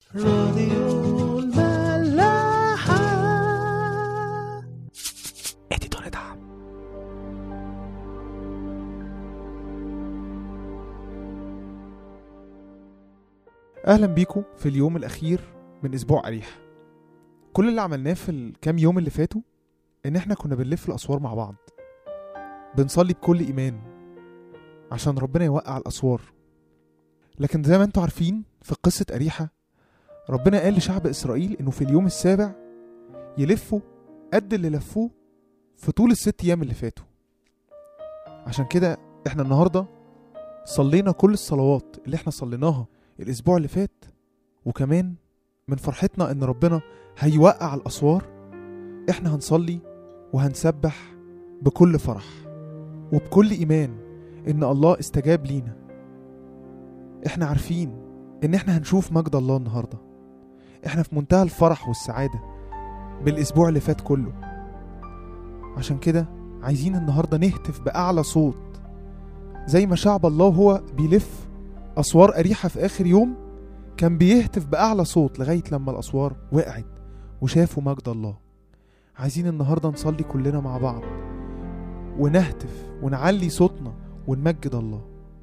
راديو الملاحة. اديتور دعم. اهلا بيكم في اليوم الاخير من اسبوع اريحة. كل اللي عملناه في الكام يوم اللي فاتوا ان احنا كنا بنلف الاسوار مع بعض، بنصلي بكل ايمان عشان ربنا يوقع الاسوار. لكن زي ما انتوا عارفين في قصة اريحة، ربنا قال لشعب اسرائيل انه في اليوم السابع يلفوا قد اللي لفوه في طول ال6 ايام اللي فاتوا. عشان كده احنا النهاردة صلينا كل الصلوات اللي احنا صليناها الاسبوع اللي فات، وكمان من فرحتنا ان ربنا هيوقع الاسوار احنا هنصلي وهنسبح بكل فرح وبكل ايمان ان الله استجاب لينا. احنا عارفين ان احنا هنشوف مجد الله النهاردة. احنا في منتهى الفرح والسعادة بالاسبوع اللي فات كله. عشان كده عايزين النهاردة نهتف بأعلى صوت زي ما شعب الله هو بيلف أسوار أريحة في آخر يوم كان بيهتف بأعلى صوت لغاية لما الأسوار وقعت وشافوا مجد الله. عايزين النهاردة نصلي كلنا مع بعض ونهتف ونعلي صوتنا ونمجد الله.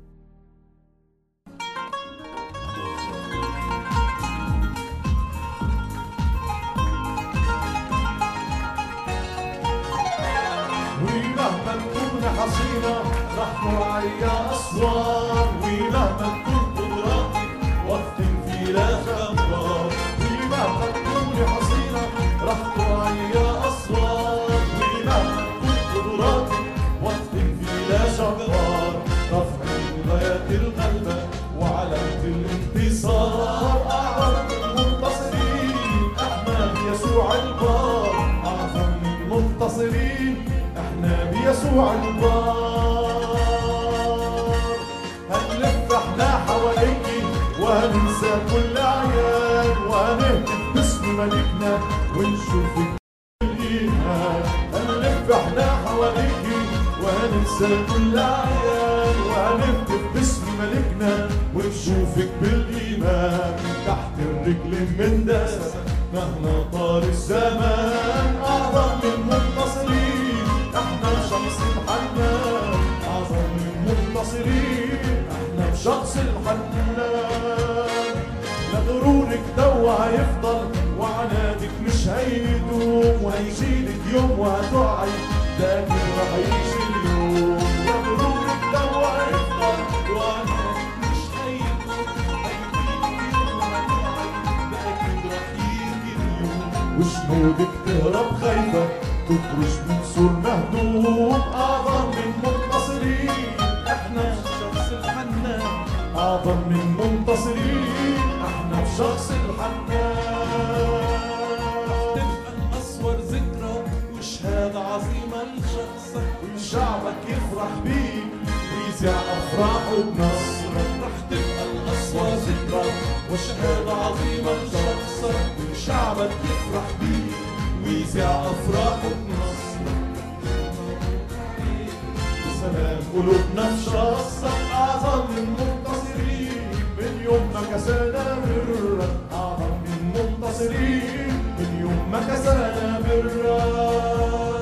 ومهما تكون حصينة رح نرعي أسوار، ومهما تكون قدراتي واختم في لا جبار. ومهما تكون حصينة رح نرعي أسوار، ومهما تكون قدراتي واختم في لا جبار. رفع غاية الغلبة وعلامة الانتصار، أعظم المنتصرين احنا بيسوع البار. أعظم المنتصرين احنا بيسوع البار. هنلف احنا حواليكي وهننسى كل عيان، وهنهتف باسم ملكنا ونشوفك بالإيمان. هنلف احنا حواليكي وهننسى كل عيان، وهنهتف باسم ملكنا ونشوفك بالإيمان. تحت الرجل من داس مهما طال الزمان، أعظم المنتصرين احنا بشخص الحنان. أعظم المنتصرين احنا بشخص الحنان. لا غرورك دوا هيفضل وعنادك مش هيدوم، وهيجيلك يوم وهتقعي لكن رح يجي اليوم. لا غرورك دوا هيفضل وعنادك مش هيدوم، هيجيلك يوم وهتقعي لكن رح يجي اليوم. وجنودك تهرب خايفة تخرج من سور مهدوم. أعظم من منتصرين احنا بشخص الحنان. أعظم من منتصرين احنا بشخص الحنان. تبقى الأسوار ذكرى وشهادة عظيمة لشخصك، وشعبك يفرح بيك ويذيع أفراحه بنصرك. رح تبقى الأسوار ذكرى وشهادة عظيمة لشخصك، وشعبك يفرح بيك ويذيع أفراحه بنصرك. سلام قلوبنا في شخصك. أعظم المنتصرين من يوم ما كسانا برك. أعظم المنتصرين من يوم ما كسانا برك.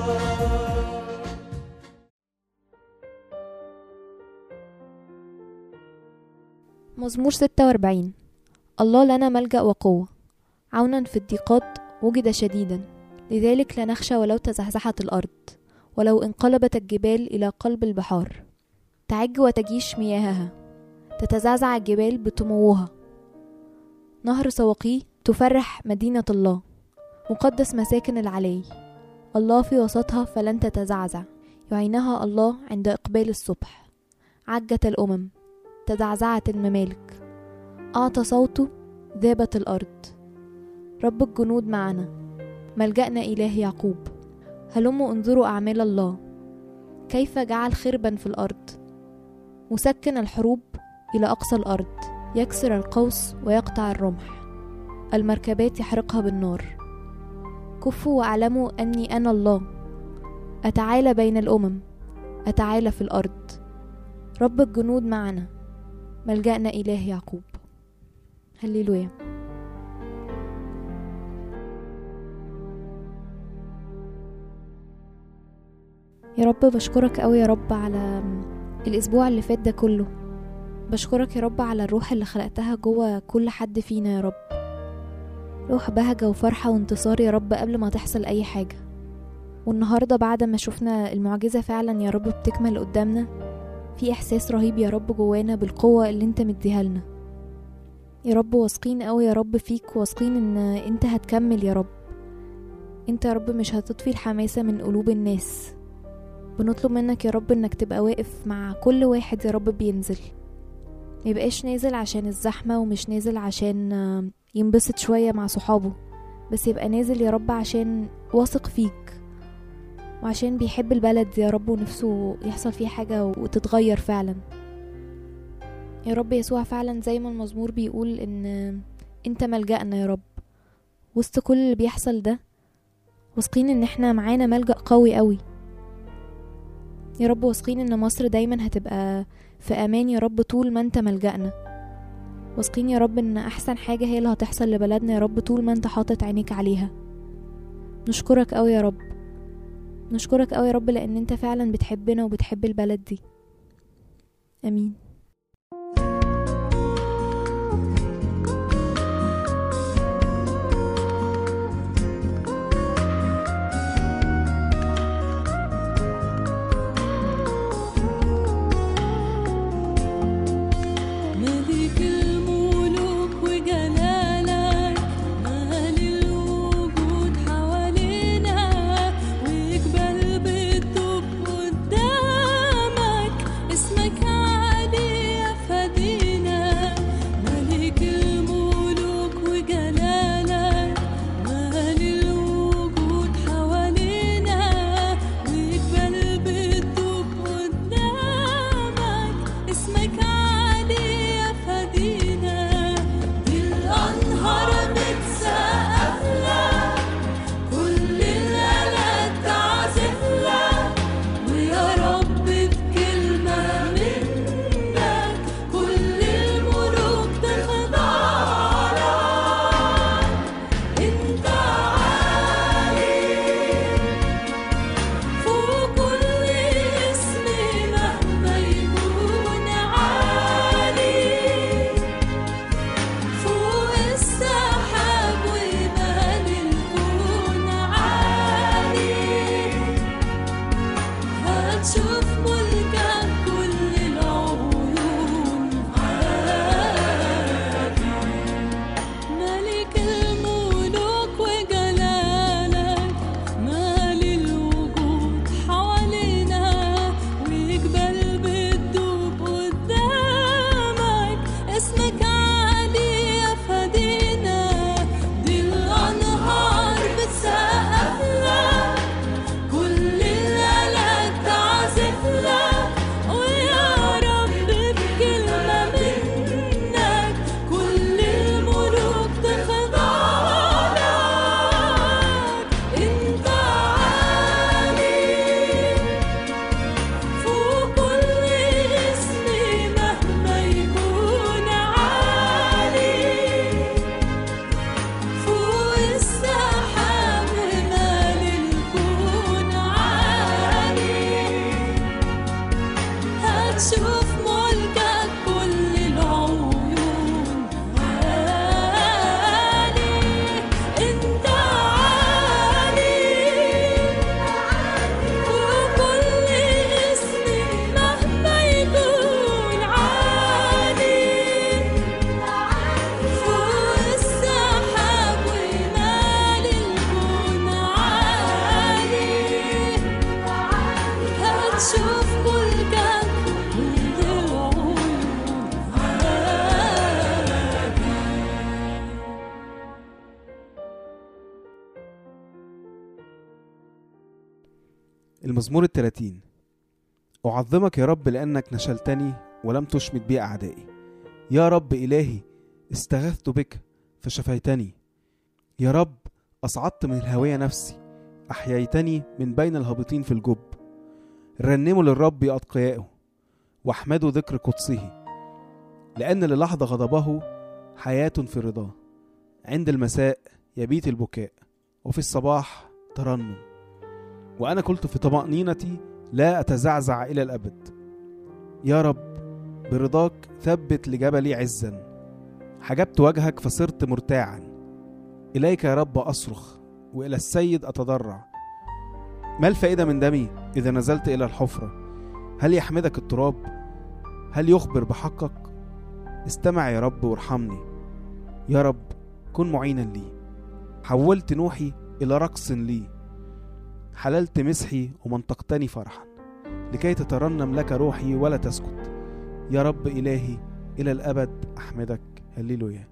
مزمور 46. الله لنا ملجأ وقوة، عونا في الضيقات وجد شديدا. لذلك لا نخشى ولو تزحزحت الأرض، ولو انقلبت الجبال إلى قلب البحار. تعج وتجيش مياهها، تتزعزع الجبال بطموها. نهر سواقيه تفرح مدينة الله، مقدس مساكن العلي. الله في وسطها فلن تتزعزع، يعينها الله عند إقبال الصبح. عجت الأمم، تزعزعت الممالك، أعطى صوته ذابت الأرض. رب الجنود معنا، ملجأنا إله يعقوب. هلموا انظروا أعمال الله، كيف جعل خربا في الأرض. مسكن الحروب إلى أقصى الأرض، يكسر القوس ويقطع الرمح، المركبات يحرقها بالنار. كفوا واعلموا أني أنا الله، أتعالى بين الأمم، أتعالى في الأرض. رب الجنود معنا، ملجأنا إله يعقوب. هللويا. يا رب بشكرك قوي يا رب على الأسبوع اللي فات ده كله. بشكرك يا رب على الروح اللي خلقتها جوه كل حد فينا يا رب، روح بهجة وفرحة وانتصار يا رب قبل ما تحصل أي حاجة. والنهاردة بعد ما شفنا المعجزة فعلا يا رب بتكمل قدامنا، في إحساس رهيب يا رب جوانا بالقوة اللي انت مديها لنا يا رب. واثقين قوي يا رب فيك، واثقين ان انت هتكمل يا رب. انت يا رب مش هتطفي الحماسة من قلوب الناس. بنطلب منك يا رب انك تبقى واقف مع كل واحد يا رب بينزل، ميبقاش نازل عشان الزحمة ومش نازل عشان ينبسط شوية مع صحابه، بس يبقى نازل يا رب عشان واثق فيك وعشان بيحب البلد يا رب ونفسه يحصل فيه حاجة وتتغير فعلا يا رب يسوع. فعلا زي ما المزمور بيقول ان انت ملجأنا يا رب وسط كل اللي بيحصل ده، واثقين ان احنا معانا ملجأ قوي قوي يا رب. واثقين ان مصر دايما هتبقى في امان يا رب طول ما انت ملجأنا. واثقين يا رب ان احسن حاجة هي اللي هتحصل لبلدنا يا رب طول ما انت حاطط عينيك عليها. نشكرك قوي يا رب، نشكرك قوي يا رب لان انت فعلا بتحبنا وبتحب البلد دي. امين. المزمور 30. أعظمك يا رب لأنك نشلتني ولم تشمت بي أعدائي. يا رب إلهي استغثت بك فشفيتني. يا رب أصعدت من الهوية نفسي، أحييتني من بين الهابطين في الجب. رنموا للرب يا أتقيائه واحمدوا ذكر قدسه، لأن للحظة غضبه حياة في رضاه. عند المساء يبيت البكاء وفي الصباح ترنم. وأنا قلت في طمأنينتي لا أتزعزع إلى الأبد. يا رب برضاك ثبت لجبلي عزا، حجبت وجهك فصرت مرتاعا. إليك يا رب أصرخ وإلى السيد أتضرع. ما الفائدة من دمي إذا نزلت إلى الحفرة؟ هل يحمدك التراب؟ هل يخبر بحقك؟ استمع يا رب وارحمني. يا رب كن معينا لي. حولت نوحي إلى رقص لي، حللت مسحي ومنطقتني فرحا، لكي تترنم لك روحي ولا تسكت. يا رب إلهي إلى الأبد أحمدك. هللويا.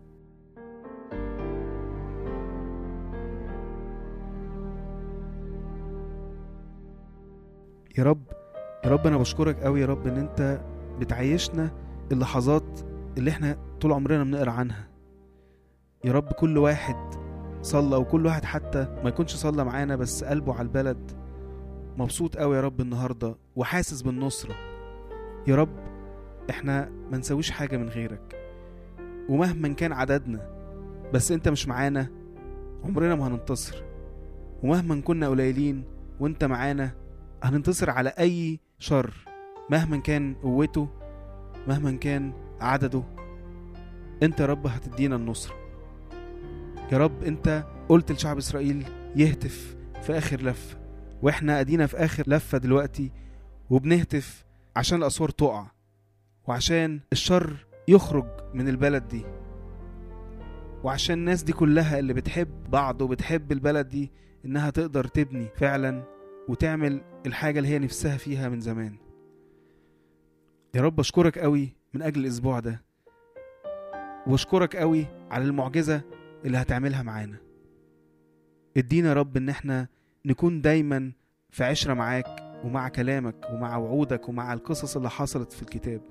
يا رب أنا بشكرك قوي يا رب إن أنت بتعيشنا اللحظات اللي احنا طول عمرنا بنقرأ عنها. يا رب كل واحد صلى، وكل واحد حتى ما يكونش صلى معانا بس قلبه على البلد مبسوط قوي يا رب النهاردة وحاسس بالنصرة. يا رب احنا ما نسويش حاجة من غيرك، ومهما كان عددنا بس انت مش معانا عمرنا ما هننتصر. ومهما كنا قليلين وانت معانا هننتصر على اي شر، مهما كان قوته، مهما كان عدده. انت يا رب هتدينا النصر. يا رب انت قلت لشعب اسرائيل يهتف في اخر لفة، واحنا ادينا في اخر لفة دلوقتي وبنهتف عشان الاسوار تقع وعشان الشر يخرج من البلد دي، وعشان الناس دي كلها اللي بتحب بعض وبتحب البلد دي انها تقدر تبني فعلا وتعمل الحاجة اللي هي نفسها فيها من زمان. يا رب اشكرك قوي من اجل الاسبوع ده، واشكرك قوي على المعجزة اللي هتعملها معانا. ادينا يا رب ان احنا نكون دايما في عشرة معاك ومع كلامك ومع وعودك ومع القصص اللي حصلت في الكتاب.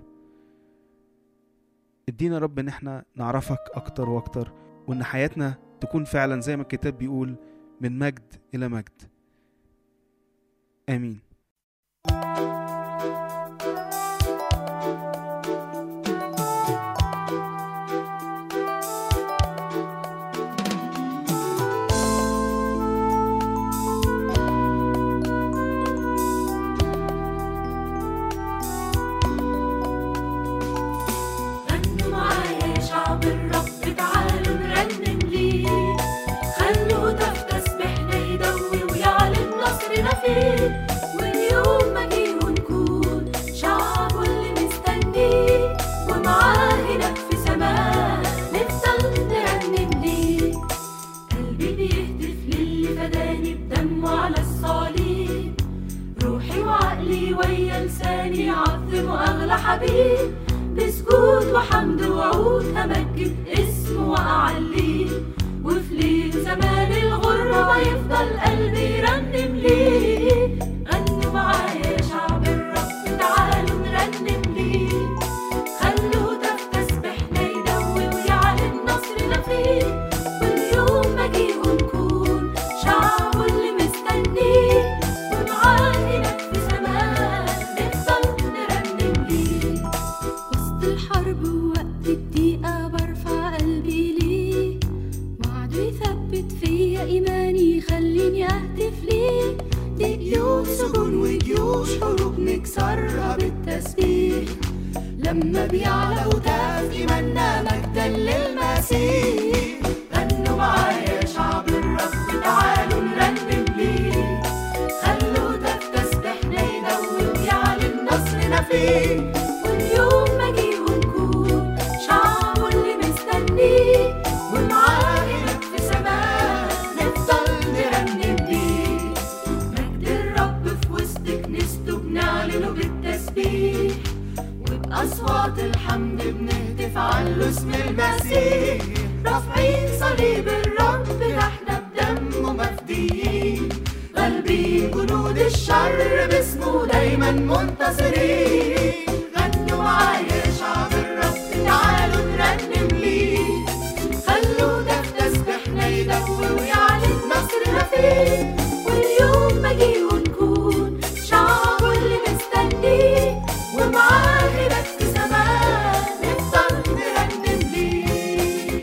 ادينا يا رب ان احنا نعرفك اكتر واكتر، وان حياتنا تكون فعلا زي ما الكتاب بيقول من مجد الى مجد. امين. واليوم مجيه نكون شعب اللي مستنيه، ومعاه هناك في سماء نفضل نرنم ليه. قلبي بيهتف للي فداني بدمه على الصليب، روحي وعقلي ويا لساني يعظموا أغلى حبيب. بسجود وحمد وعود همجد اسمه وأعليه، وفي ليل زمان الغربة ما يفضل قلبي يرنم ليه. غنوا معايا يا شعب الرب تعالوا نرنم ليه، خلوا هتاف تسبيحنا يدوي ويعلن نصرنا فيه. واليوم مجيه نكون شعب اللي مستنيه، ومعاه هناك في سماء نفضل نرنم ليه. وسط الحرب ووقت الضيقة برفع قلبي ليه، وعده يثبت فيا إيماني يخليني أهتف ليه. دي قيود سجون وجيوش حروب نكسرها بالتسبيح، لما بيعلى هتاف إيماننا مجدا للمسيح. غنوا معايا يا شعب الرب تعالوا نرنم ليه، خلوا هتاف تسبيحنا يدوي ويعلن نصرنا فيه. واليوم مجيه نكون شعب اللي مستنيه، ومعاه هناك في سماء نفضل نرنم ليه. مجد الرب في وسط كنيسته بنعلنه بالتسبيح، وبأصوات الحمد بنهتف على اسم المسيح. رافعين صليب الرب احنا بدمه مفديين، غالبين جنود الشر باسمه دايما منتصرين. غنوا معايا يا شعب الرب تعالوا نرنم ليه، خلوا هتاف تسبيحنا يدوي ويعلن نصرنا فيه. واليوم مجيه نكون شعب اللي مستنيه، ومعاه هناك في سماء نفضل نرنم ليه.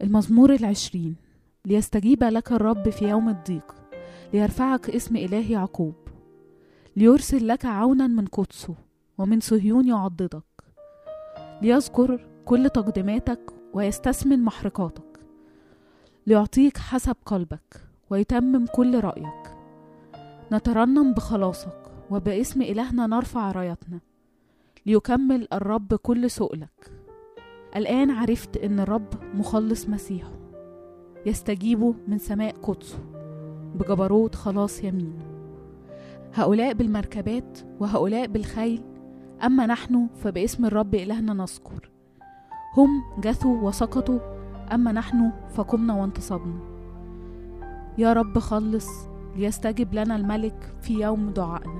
المزمور 20. ليستجيب لك الرب في يوم الضيق، ليرفعك اسم إله يعقوب، ليرسل لك عونا من قدسه، ومن صهيون يعضدك، ليذكر كل تقدماتك ويستثمن محرقاتك، ليعطيك حسب قلبك ويتمم كل رأيك. نترنم بخلاصك، وباسم إلهنا نرفع رايتنا، ليكمل الرب كل سؤلك. الآن عرفت إن الرب مخلص مسيحه، يستجيب من سماء قدسه بجبروت خلاص يمينه. هؤلاء بالمركبات وهؤلاء بالخيل، أما نحن فباسم الرب إلهنا نذكر. هم جثوا وسقطوا، أما نحن فقمنا وانتصبنا. يا رب خلص، ليستجب لنا الملك في يوم دعائنا.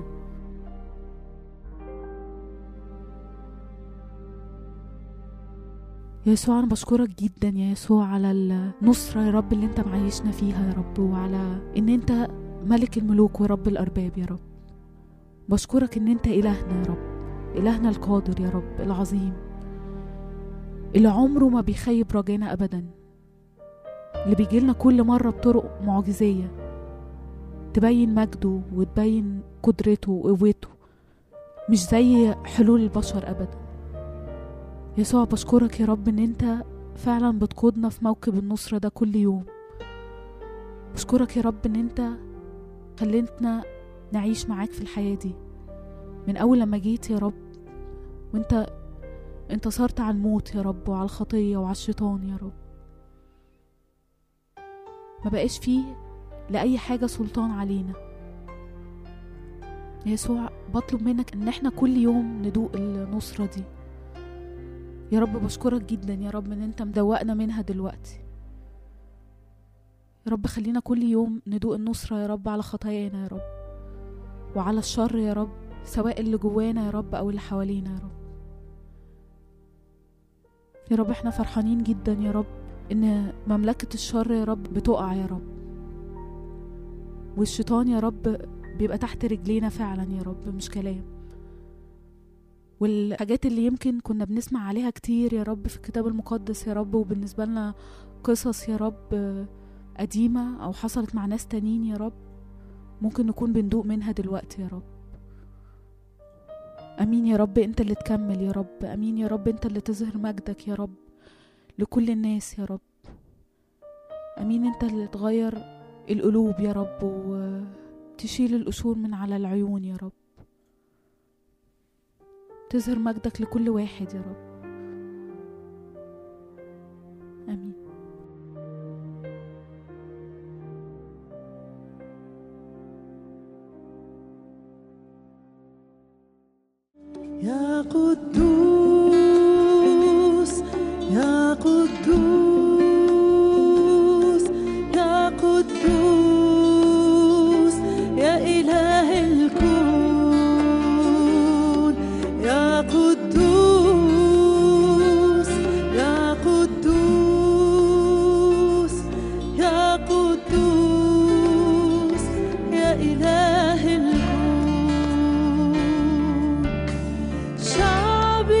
يا يسوع أنا بشكرك جدا يا يسوع على النصرة يا رب اللي انت معيشنا فيها يا رب، وعلى ان انت ملك الملوك ورب الأرباب يا رب. بشكرك ان انت إلهنا يا رب، إلهنا القادر يا رب العظيم، اللي عمره ما بيخيب رجانا أبدا، اللي بيجيلنا كل مرة بطرق معجزية تبين مجده وتبين قدرته وقوته، مش زي حلول البشر أبدا. يسوع بشكرك يا رب ان انت فعلا بتقودنا في موكب النصرة ده كل يوم. بشكرك يا رب ان انت خليتنا نعيش معاك في الحياة دي من اول لما جيت يا رب، وانت انتصرت على الموت يا رب وعلى الخطية وعلى الشيطان يا رب. ما بقاش فيه لأي حاجة سلطان علينا. يا يسوع بطلب منك ان احنا كل يوم ندوق النصرة دي يا رب. بشكرك جدا يا رب ان انت مدوقنا منها دلوقتي يا رب. خلينا كل يوم ندوق النصرة يا رب على خطايانا يا رب، وعلى الشر يا رب، سواء اللي جوانا يا رب او اللي حوالينا يا رب. يا رب احنا فرحانين جدا يا رب ان مملكة الشر يا رب بتقع يا رب، والشيطان يا رب بيبقى تحت رجلينا فعلا يا رب، مش كلام. والحاجات اللي يمكن كنا بنسمع عليها كتير يا رب في الكتاب المقدس يا رب، وبالنسبة لنا قصص يا رب قديمة أو حصلت مع ناس تانيين يا رب، ممكن نكون بندوق منها دلوقتي يا رب. أمين يا رب، أنت اللي تكمل يا رب. أمين يا رب، أنت اللي تظهر مجدك يا رب لكل الناس يا رب. أمين، أنت اللي تغير القلوب يا رب وتشيل القشور من على العيون يا رب، تظهر مجدك لكل واحد يا رب. آمين. يا قدوس يا قدوس يا قدوس يا إله الكون، يا قدوس يا قدوس يا قدوس يا إله الكون. شعب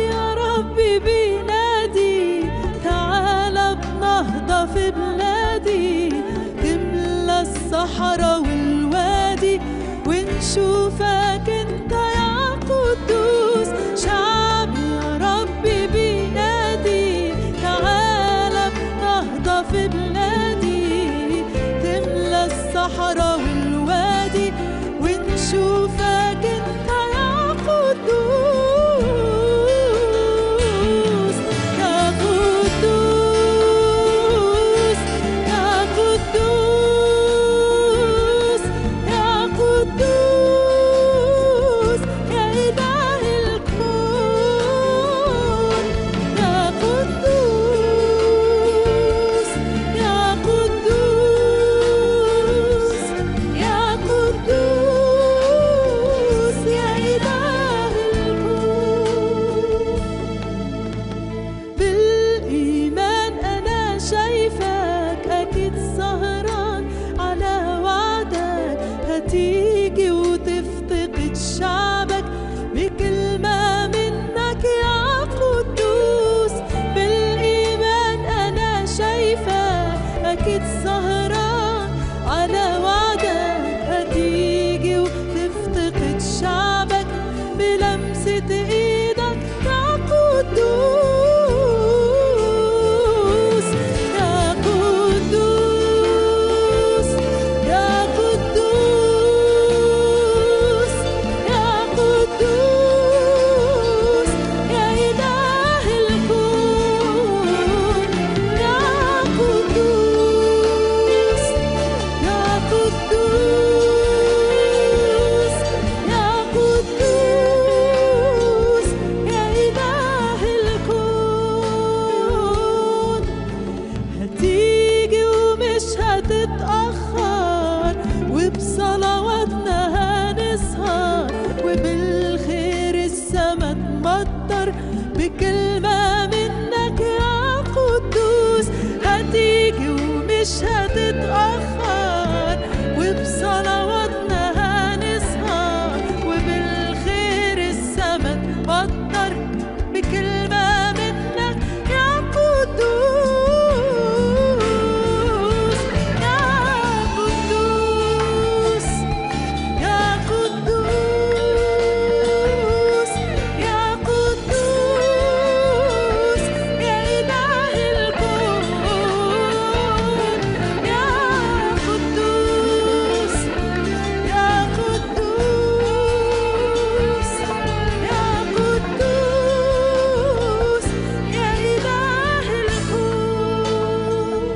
بكلمة منك يا قدوس هتيجي ومش هتتأخر، وبصلواتنا هنسهر، وبالخير السما تمطر. بكلمة منك يا قدوس يا قدوس يا قدوس يا قدوس يا إله الكون يا قدوس يا قدوس يا قدوس يا إله الكون.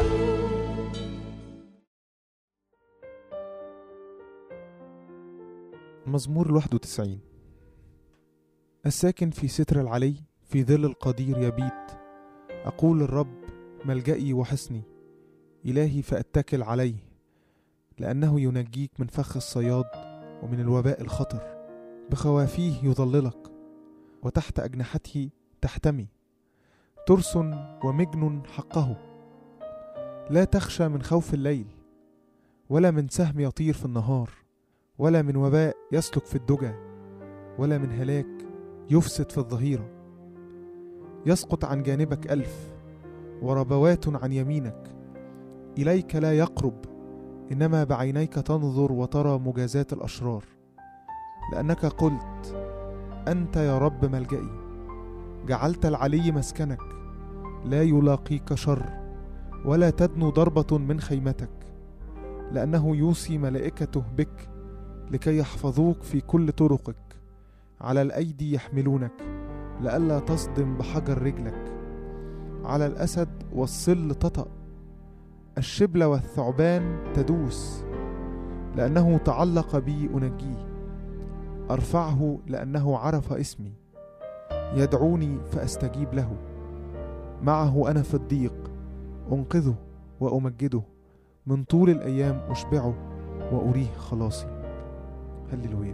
مزمور 91. الساكن في ستر العلي في ظل القدير يبيت، أقول الرب ملجئي وحصني، إلهي فأتكل عليه، لأنه ينجيك من فخ الصياد ومن الوباء الخطر. بخوافيه يظللك، وتحت أجنحته تحتمي، ترس ومجن حقه. لا تخشى من خوف الليل، ولا من سهم يطير في النهار، ولا من وباء يسلك في الدجى، ولا من هلاك يفسد في الظهيرة. يسقط عن جانبك 1000 وربوات عن يمينك، إليك لا يقرب، إنما بعينيك تنظر وترى مجازات الأشرار. لأنك قلت أنت يا رب ملجئي، جعلت العلي مسكنك، لا يلاقيك شر، ولا تدنو ضربة من خيمتك. لأنه يوصي ملائكته بك لكي يحفظوك في كل طرقك، على الأيدي يحملونك، لئلا تصدم بحجر رجلك. على الأسد والصل تطأ، الشبل والثعبان تدوس. لأنه تعلق بي أنجيه، أرفعه لأنه عرف اسمي. يدعوني فأستجيب له، معه أنا في الضيق أنقذه وأمجده، من طول الأيام أشبعه وأريه خلاصي. هللويا.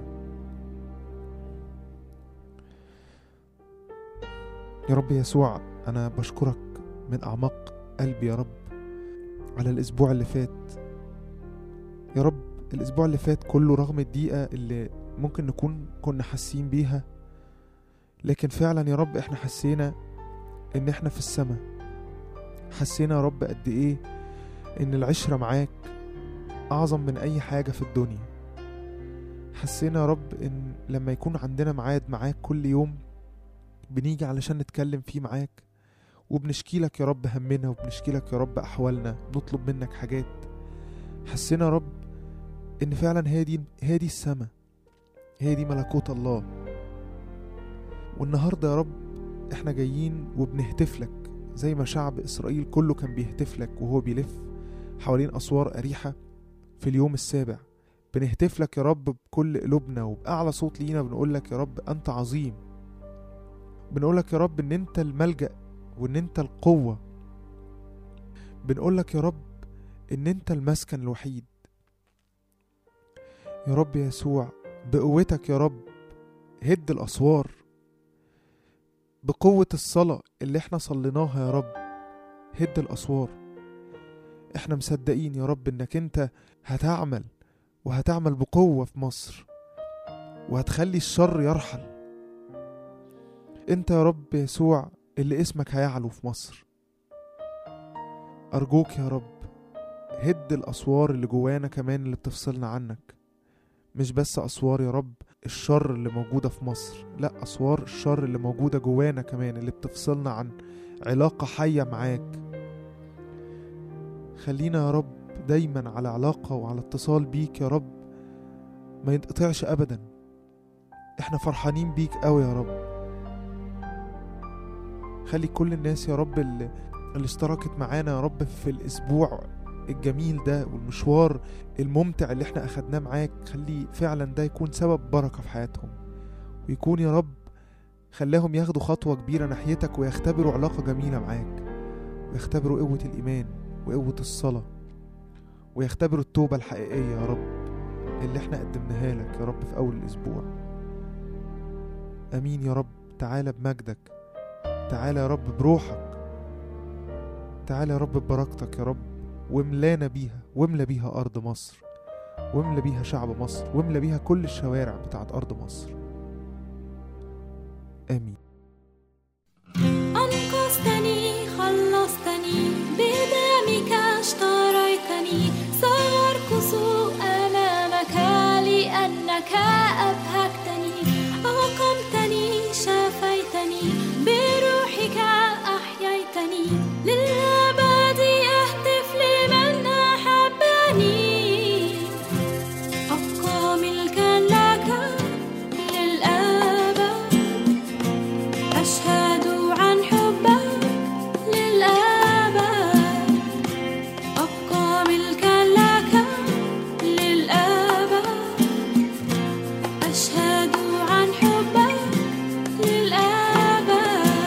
يا رب يسوع، أنا بشكرك من أعماق قلبي يا رب على الأسبوع اللي فات. يا رب الأسبوع اللي فات كله رغم الضيقة اللي ممكن نكون كنا حاسين بيها، لكن فعلا يا رب احنا حسينا ان احنا في السماء. حسينا يا رب قد ايه ان العشرة معاك اعظم من اي حاجة في الدنيا. حسينا يا رب ان لما يكون عندنا ميعاد معاك كل يوم بنيجي علشان نتكلم فيه معاك، وبنشكي لك يا رب همنا، وبنشكي لك يا رب احوالنا، بنطلب منك حاجات. حسينا يا رب ان فعلا هي دي السماء، هي دي ملكوت الله. والنهاردة يا رب احنا جايين وبنهتف لك زي ما شعب إسرائيل كله كان بيهتف لك وهو بيلف حوالين أسوار أريحة في اليوم السابع. بنهتف لك يا رب بكل قلوبنا وبأعلى صوت لينا، بنقول لك يا رب أنت عظيم. بنقول لك يا رب إن أنت الملجأ وإن أنت القوة. بنقول لك يا رب إن أنت المسكن الوحيد. يا رب يسوع بقوتك يا رب هد الأسوار، بقوة الصلاة اللي احنا صليناها يا رب هد الأسوار. احنا مصدقين يا رب انك انت هتعمل بقوة في مصر، وهتخلي الشر يرحل. انت يا رب يسوع اللي اسمك هيعلو في مصر. أرجوك يا رب هد الأسوار اللي جوانا كمان اللي بتفصلنا عنك. مش بس أسوار يا رب الشر اللي موجودة في مصر، لا، أسوار الشر اللي موجودة جوانا كمان اللي بتفصلنا عن علاقة حية معاك. خلينا يا رب دايما على علاقة وعلى اتصال بيك يا رب، ما ينقطعش أبدا. احنا فرحانين بيك قوي يا رب. خلي كل الناس يا رب اللي اشتركت معانا يا رب في الأسبوع الجميل ده والمشوار الممتع اللي احنا أخدناه معاك، خلي فعلا ده يكون سبب بركة في حياتهم، ويكون يا رب خلاهم ياخدوا خطوة كبيرة ناحيتك ويختبروا علاقة جميلة معاك، ويختبروا قوة الإيمان وقوة الصلاة، ويختبروا التوبة الحقيقية يا رب اللي احنا قدمناها لك يا رب في أول الأسبوع. أمين يا رب. تعالى بمجدك تعالى يا رب بروحك، تعالى يا رب ببركتك يا رب، واملانا بيها، واملا بيها أرض مصر، واملا بيها شعب مصر، واملا بيها كل الشوارع بتاعت أرض مصر. آمين. أنقذتني خلصتني بدمك اشتريتني سأرقص أمامك لأنك أبهجتني أقمتني شفيتني بروحك أحييتني للأبد أهتف لمن أحبني أبقى ملكا لك للأبد أشهد عن حبك للأبد أبقى ملكا لك للأبد أشهد عن حبك للأبد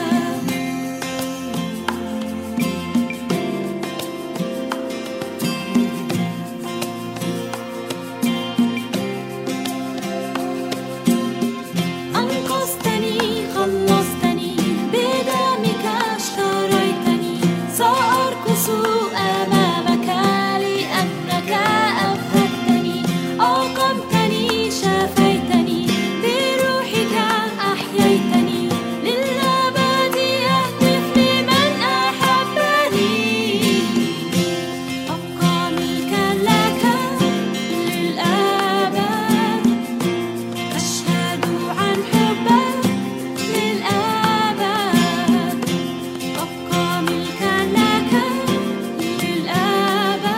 أنقذتني خلصتني بدمك اشتريتني سأرقص أمامك لأنك أبهجتني أقمتني شفيتني بروحك أحييتني للأبد أهتف لمن أحبني أبقى ملكا لك للأبد أشهد عن حبك للأبد أبقى ملكا لك للأبد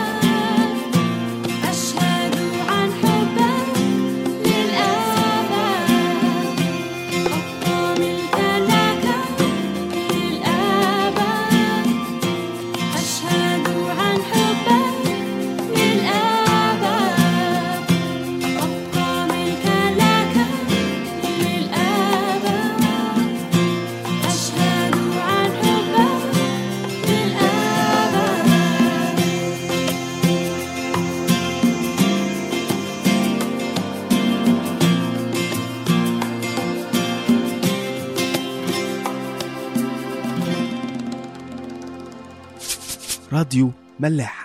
أشهد عن حبك للأبد أبقى ملكا لك للأبد أشهد عن حبك للأبد أبقى ملكا لك للأبد أشهد عن حبك راديو ملاح.